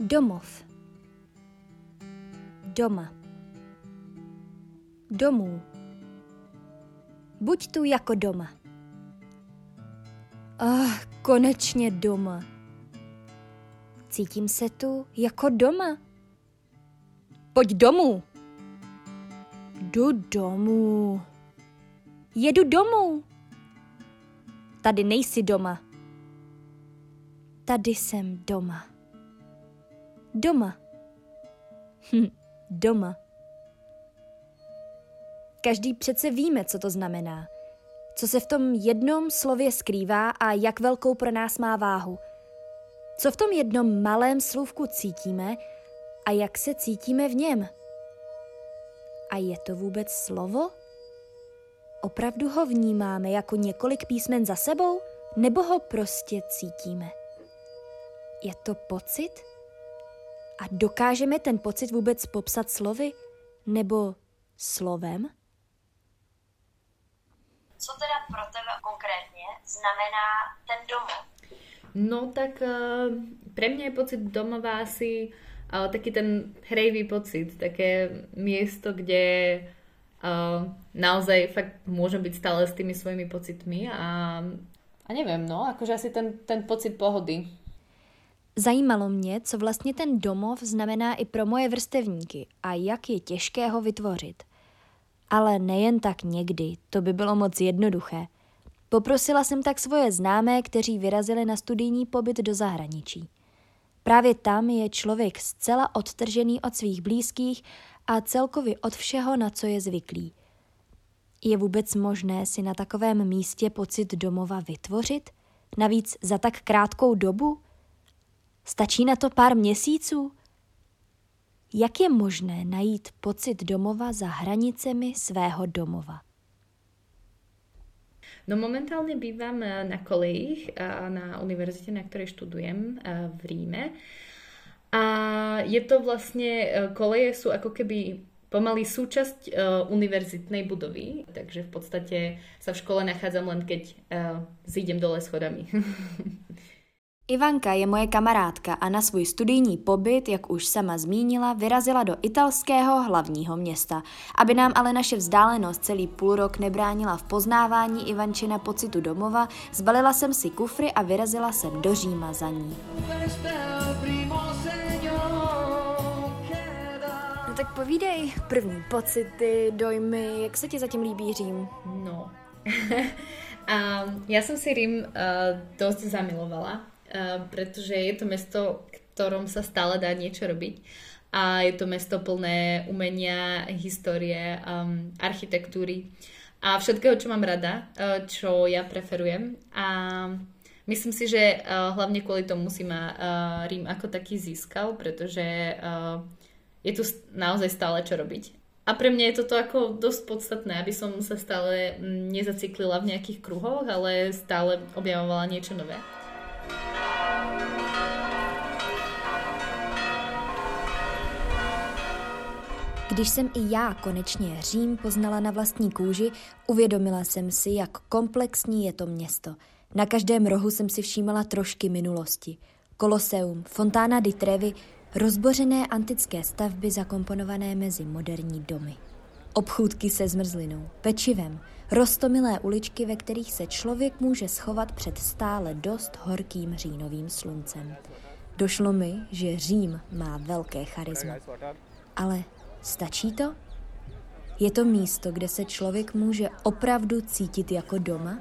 Domov. Doma. Domů. Buď tu jako doma. Konečně doma. Cítím se tu jako doma. Pojď domů. Jdu domů. Jedu domů. Tady nejsi doma. Tady jsem doma. Doma. Doma. Každý přece víme, co to znamená. Co se v tom jednom slově skrývá a jak velkou pro nás má váhu. Co v tom jednom malém slůvku cítíme a jak se cítíme v něm. A je to vůbec slovo? Opravdu ho vnímáme jako několik písmen za sebou, nebo ho prostě cítíme? Je to pocit? A dokážeme ten pocit vůbec popsat slovy nebo slovem? Co teda pro tebe konkrétně znamená ten domov? No tak pre mňa je pocit domova asi taký ten hrejvý pocit, také miesto, kde naozaj fakt môžem byť stále s tými svojimi pocitmi a neviem, no, akože asi ten pocit pohody. Zajímalo mě, co vlastně ten domov znamená i pro moje vrstevníky a jak je těžké ho vytvořit. Ale nejen tak někdy, to by bylo moc jednoduché. Poprosila jsem tak svoje známé, kteří vyrazili na studijní pobyt do zahraničí. Právě tam je člověk zcela odtržený od svých blízkých a celkově od všeho, na co je zvyklý. Je vůbec možné si na takovém místě pocit domova vytvořit? Navíc za tak krátkou dobu? Stačí na to pár měsíců? Jak je možné najít pocit domova za hranicemi svého domova? No momentálne bývam na kolejích na univerzite, na ktorej študujem v Ríme. A je to vlastne, koleje sú ako keby pomaly súčasť univerzitnej budovy, takže v podstate sa v škole nachádzam len keď zídem dole schodami. Ivanka je moje kamarádka a na svůj studijní pobyt, jak už sama zmínila, vyrazila do italského hlavního města. Aby nám ale naše vzdálenost celý půl rok nebránila v poznávání Ivančina pocitu domova, zbalila jsem si kufry a vyrazila jsem do Říma za ní. No tak povídej, první pocity, dojmy, jak se ti zatím líbí Řím? No, ja som si Rím dosť zamilovala. Pretože je to mesto, v ktorom sa stále dá niečo robiť a je to mesto plné umenia, histórie, architektúry a všetkého, čo mám rada, čo ja preferujem a myslím si, že hlavne kvôli tomu si ma Rím ako taký získal, pretože je tu naozaj stále čo robiť. A pre mňa je toto ako dosť podstatné, aby som sa stále nezaciklila v nejakých kruhoch, ale stále objavovala niečo nové. Když jsem i já konečně Řím poznala na vlastní kůži, uvědomila jsem si, jak komplexní je to město. Na každém rohu jsem si všímala trošky minulosti. Koloseum, Fontana di Trevi, rozbořené antické stavby zakomponované mezi moderní domy. Obchůdky se zmrzlinou, pečivem, roztomilé uličky, ve kterých se člověk může schovat před stále dost horkým říjnovým sluncem. Došlo mi, že Řím má velké charisma. Ale stačí to? Je to místo, kde se člověk může opravdu cítit jako doma?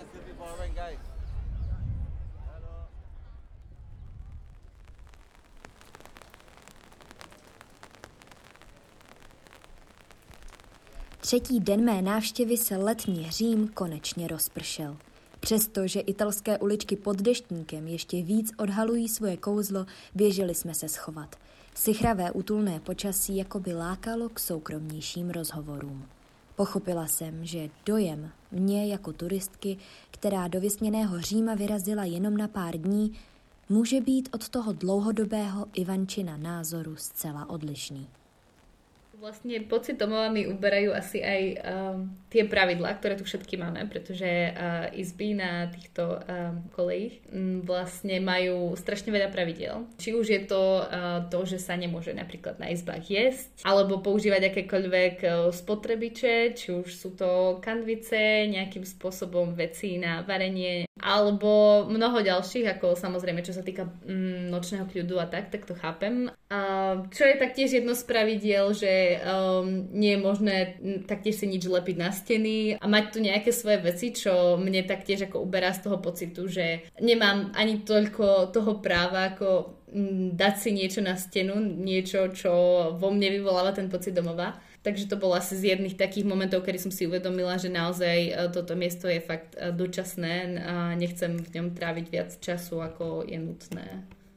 Třetí den mé návštěvy se letní Řím konečně rozpršel. Přestože italské uličky pod deštníkem ještě víc odhalují svoje kouzlo, běželi jsme se schovat. Sichravé útulné počasí jakoby lákalo k soukromnějším rozhovorům. Pochopila jsem, že dojem mě jako turistky, která do vysněného Říma vyrazila jenom na pár dní, může být od toho dlouhodobého Ivančina názoru zcela odlišný. Vlastne pocit domova mi uberajú asi aj tie pravidlá, ktoré tu všetky máme, pretože izby na týchto kolejích vlastne majú strašne veľa pravidel. Či už je to, že sa nemôže napríklad na izbách jesť, alebo používať akékoľvek spotrebiče, či už sú to kanvice, nejakým spôsobom veci na varenie, alebo mnoho ďalších, ako samozrejme, čo sa týka nočného kľudu a tak to chápem. Čo je taktiež jedno z pravidiel, že nie je možné taktiež si nič lepiť na steny a mať tu nejaké svoje veci, čo mne taktiež ako uberá z toho pocitu, že nemám ani toľko toho práva, ako dať si niečo na stenu, niečo, čo vo mne vyvoláva ten pocit domova. Takže to bolo asi z jedných takých momentov, kedy som si uvedomila, že naozaj toto miesto je fakt dočasné a nechcem v ňom tráviť viac času, ako je nutné.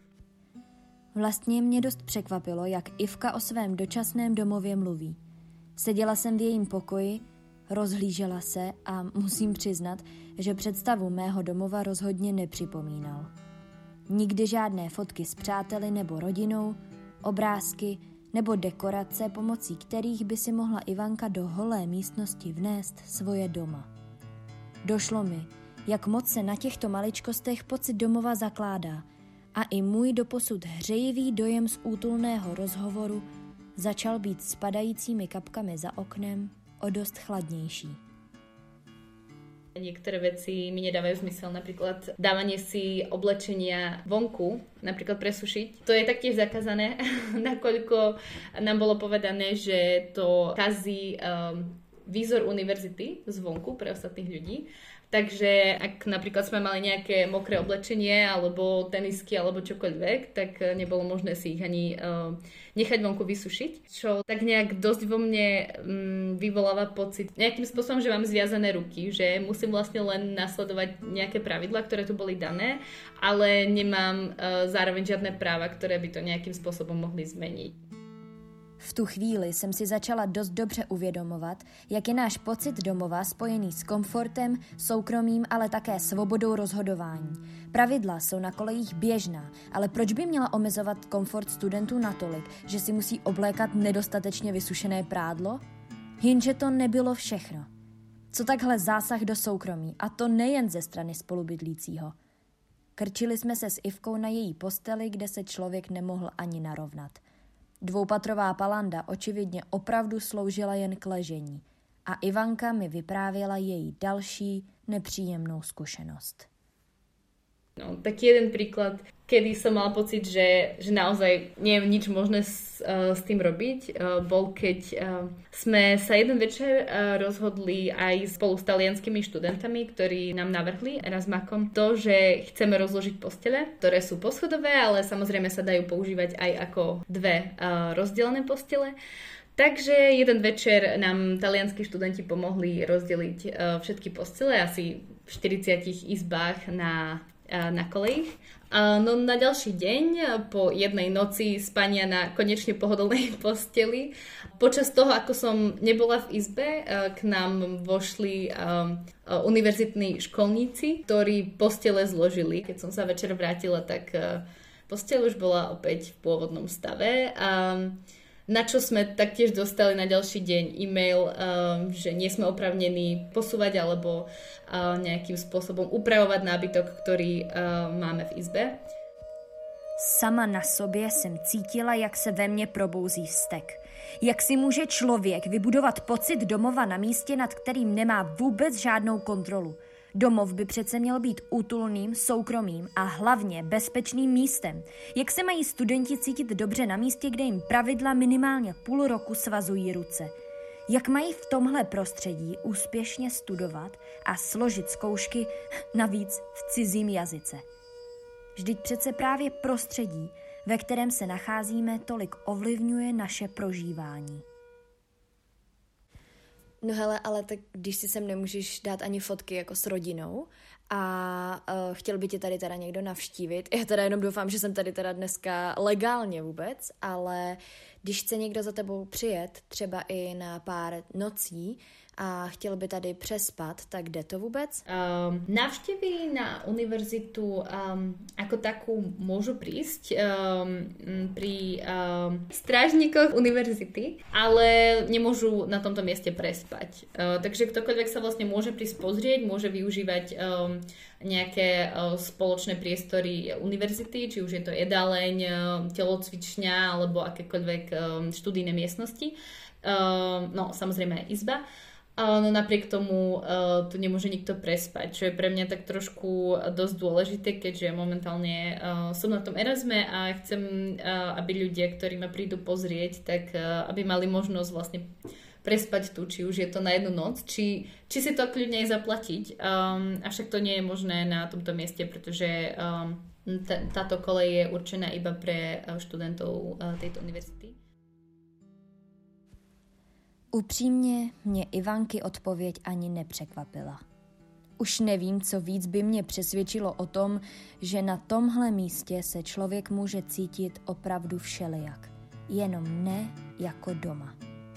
Vlastně mě dost překvapilo, jak Ivka o svém dočasném domově mluví. Seděla jsem v jejím pokoji, rozhlížela se a musím přiznat, že představu mého domova rozhodně nepřipomínal. Nikdy žádné fotky s přáteli nebo rodinou, obrázky nebo dekorace, pomocí kterých by si mohla Ivanka do holé místnosti vnést svoje doma. Došlo mi, jak moc se na těchto maličkostech pocit domova zakládá, a i můj doposud hřejivý dojem z útulného rozhovoru začal být s padajícími kapkami za oknem o dost chladnější. Niektoré veci mi nedávajú zmysel, napríklad dávanie si oblečenia vonku, napríklad presušiť. To je taktiež zakázané, nakoľko nám bolo povedané, že to kazí výzor univerzity zvonku pre ostatných ľudí. Takže ak napríklad sme mali nejaké mokré oblečenie alebo tenisky alebo čokoľvek, tak nebolo možné si ich ani nechať vonku vysušiť. Čo tak nejak dosť vo mne vyvoláva pocit nejakým spôsobom, že mám zviazané ruky, že musím vlastne len nasledovať nejaké pravidlá, ktoré tu boli dané, ale nemám zároveň žiadne práva, ktoré by to nejakým spôsobom mohli zmeniť. V tu chvíli jsem si začala dost dobře uvědomovat, jak je náš pocit domova spojený s komfortem, soukromím, ale také svobodou rozhodování. Pravidla jsou na kolejích běžná, ale proč by měla omezovat komfort studentů natolik, že si musí oblékat nedostatečně vysušené prádlo? Jenže to nebylo všechno. Co takhle zásah do soukromí, a to nejen ze strany spolubydlícího. Krčili jsme se s Ivkou na její posteli, kde se člověk nemohl ani narovnat. Dvoupatrová palanda očividně opravdu sloužila jen k ležení a Ivanka mi vyprávěla její další nepříjemnou zkušenosť. No, taký jeden príklad, kedy som mala pocit, že naozaj nie je nič možné s tým robiť, bol keď sme sa jeden večer rozhodli aj spolu s talianskými študentami, ktorí nám navrhli Erasmakom to, že chceme rozložiť postele, ktoré sú poschodové, ale samozrejme sa dajú používať aj ako dve rozdelené postele. Takže jeden večer nám talianskí študenti pomohli rozdeliť všetky postele asi v 40 izbách na kolejích. No na ďalší deň, po jednej noci spania na konečne pohodlnej posteli, počas toho, ako som nebola v izbe, k nám vošli univerzitní školníci, ktorí postele zložili. Keď som sa večer vrátila, tak posteľ už bola opäť v pôvodnom stave. Na čo sme taktiež dostali na ďalší deň e-mail, že nie sme oprávnení posúvať alebo nejakým spôsobom upravovať nábytok, ktorý máme v izbe. Sama na sobě jsem cítila, jak se ve mně probouzí vztek. Jak si může člověk vybudovat pocit domova na místě, nad kterým nemá vůbec žádnou kontrolu. Domov by přece měl být útulným, soukromým a hlavně bezpečným místem. Jak se mají studenti cítit dobře na místě, kde jim pravidla minimálně půl roku svazují ruce? Jak mají v tomhle prostředí úspěšně studovat a složit zkoušky, navíc v cizím jazyce? Vždyť přece právě prostředí, ve kterém se nacházíme, tolik ovlivňuje naše prožívání. No hele, ale tak když si sem nemůžeš dát ani fotky jako s rodinou a chtěl by tě tady teda někdo navštívit, já teda jenom doufám, že jsem tady teda dneska legálně vůbec, ale když chce někdo za tebou přijet, třeba i na pár nocí a chtěl by tady přespat, tak jde to vůbec? Návštevy na univerzitu ako takú môžu prísť pri strážnikoch univerzity, ale nemôžu na tomto mieste prespať. Takže ktokoľvek sa vlastne môže prísť pozrieť, môže využívať nejaké spoločné priestory univerzity, či už je to jedáleň, telocvičňa alebo akékoľvek študijné miestnosti. No, samozrejme aj izba. No napriek tomu tu nemôže nikto prespať, čo je pre mňa tak trošku dosť dôležité, keďže momentálne som na tom Erasme a chcem, aby ľudia, ktorí ma prídu pozrieť, tak aby mali možnosť vlastne prespať tu, či už je to na jednu noc, či si to kľudne aj zaplatiť. Avšak to nie je možné na tomto mieste, pretože táto kolej je určená iba pre študentov tejto univerzity. Upřímně mě Ivanky odpověď ani nepřekvapila. Už nevím, co víc by mě přesvědčilo o tom, že na tomhle místě se člověk může cítit opravdu všelijak. Jenom ne jako doma.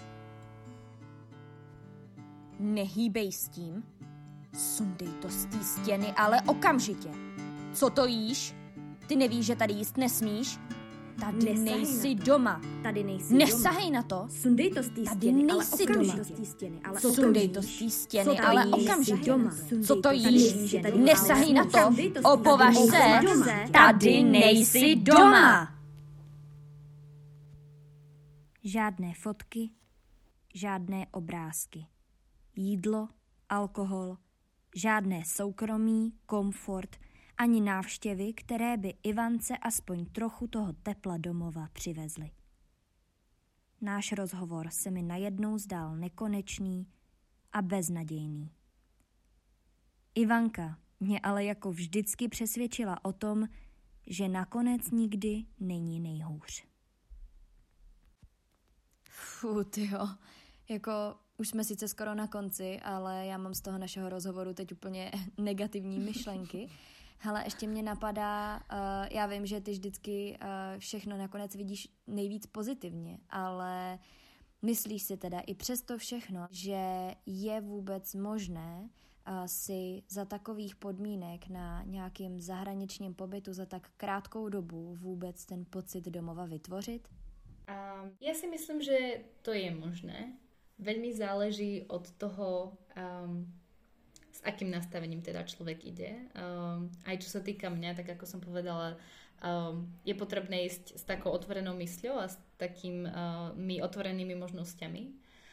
Nehýbej s tím. Sundej to z té stěny, ale okamžitě. Co to jíš? Ty nevíš, že tady jíst nesmíš? Tady nejsi doma. Tady nejsi Nesahej na to. Sundej to z té stěny, ale okamžitě. Sundej to z té stěny, ale okamžitě. Co to jíš? jíš? Nesahej na to. Opovaž se. Tady nejsi doma. Žádné fotky, žádné obrázky. Jídlo, alkohol, žádné soukromí, komfort, ani návštěvy, které by Ivance aspoň trochu toho tepla domova přivezly. Náš rozhovor se mi najednou zdál nekonečný a beznadějný. Ivanka mě ale jako vždycky přesvědčila o tom, že nakonec nikdy není nejhůř. Tyjo, jako už jsme sice skoro na konci, ale já mám z toho našeho rozhovoru teď úplně negativní myšlenky. Hele, ještě mě napadá, já vím, že ty vždycky všechno nakonec vidíš nejvíc pozitivně, ale myslíš si teda i přesto všechno, že je vůbec možné si za takových podmínek na nějakým zahraničním pobytu za tak krátkou dobu vůbec ten pocit domova vytvořit? Ja si myslím, že to je možné. Veľmi záleží od toho, s akým nastavením teda človek ide. Aj čo sa týka mňa, tak ako som povedala, je potrebné ísť s takou otvorenou mysľou a s takými otvorenými možnosťami.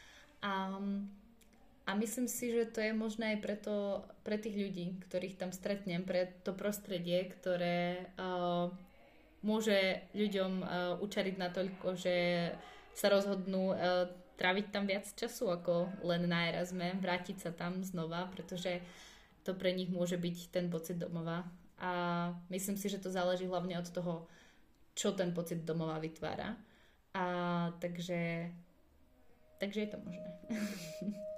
A myslím si, že to je možné aj pre tých ľudí, ktorých tam stretnem, pre to prostredie, ktoré môže ľuďom učariť natoľko, že sa rozhodnú tráviť tam viac času ako len na Erasme, vrátiť sa tam znova, pretože to pre nich môže byť ten pocit domova. A myslím si, že to záleží hlavne od toho, čo ten pocit domova vytvára. Takže je to možné.